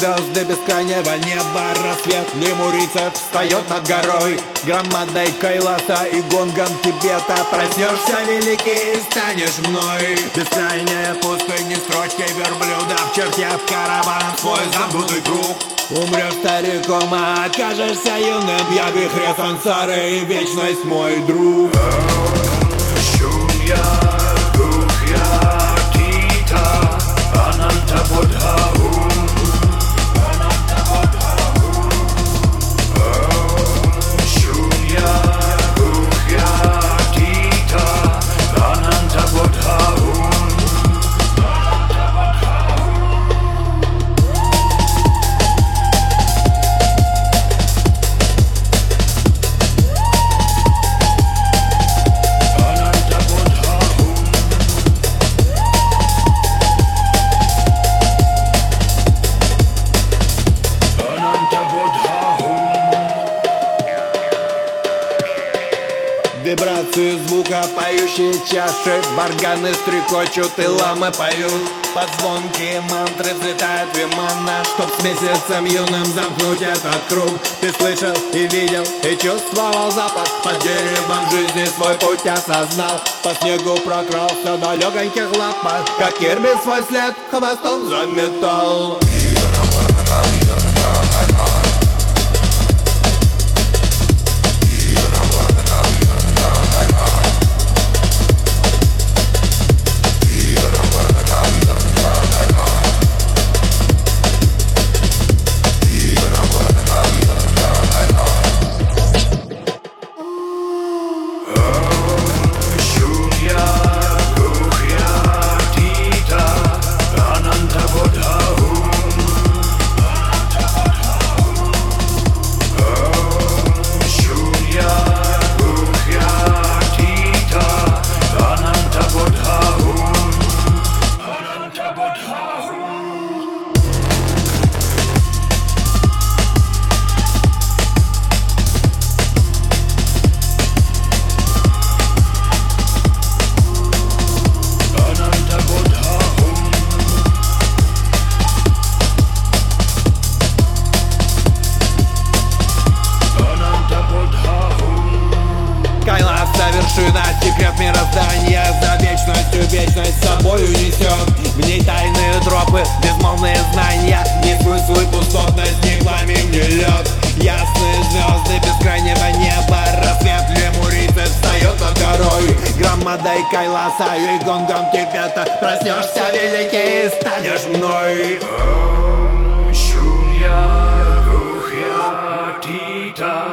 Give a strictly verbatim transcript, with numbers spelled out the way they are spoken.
звезды бескрайнего неба рассвет. Лемурийцев встает над горой, громадой Кайласа и гонгом Тибета. Проснешься великий и станешь мной. Бескрайняя пустыня строчкой верблюда, чертя в караван свой замкнутый круг. Умрешь стариком, а окажешься юным. Я вихре сансары и вечность мой друг. Шунья, Гухья, Тита, Ананта Будхаум, Ананта Будхаум. Шунья, Гухья, Тита, Ананта Будхаум. Вибрации звука поющие чаши, барганы стрекочут и ламы поют. Под звонкие мантры взлетает вимана, чтоб с месяцем юным замкнуть этот круг. Ты слышал и видел, и чувствовал запах, под деревом жизни свой путь осознал. По снегу прокрался на легоньких лапах, как Кирби свой след хвостом заметал. Вершина, секрет мироздания, за вечностью вечность с собой унесет. В ней тайные тропы, безмолвные знания, не смысл и пустотность, ни пламень, ни лед. Ясные звезды бескрайнего неба, рассвет лемурийцев встает над горой. Громадой Кайласа и гонгом Тибета. Проснешься великий и станешь мной. Шунья, Гухья, Тита.